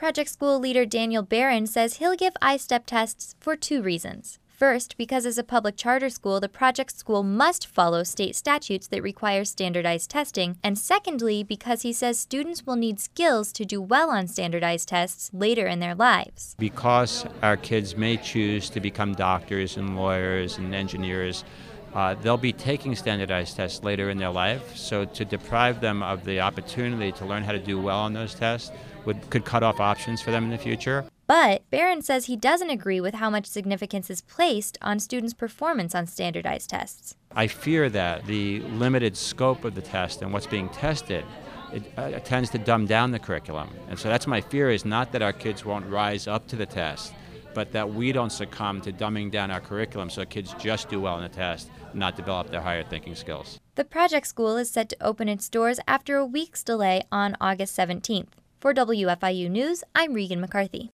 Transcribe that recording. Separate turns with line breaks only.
Project School leader Daniel Barron says he'll give I-STEP tests for 2 reasons. First, because as a public charter school, the Project School must follow state statutes that require standardized testing, and secondly, because he says students will need skills to do well on standardized tests later in their lives.
Because our kids may choose to become doctors and lawyers and engineers, they'll be taking standardized tests later in their life, so to deprive them of the opportunity to learn how to do well on those tests could cut off options for them in the future.
But Barron says he doesn't agree with how much significance is placed on students' performance on standardized tests.
I fear that the limited scope of the test and what's being tested, it tends to dumb down the curriculum. And so that's my fear, is not that our kids won't rise up to the test, but that we don't succumb to dumbing down our curriculum so kids just do well on the test, not develop their higher thinking skills.
The Project School is set to open its doors after a week's delay on August 17th. For WFIU News, I'm Regan McCarthy.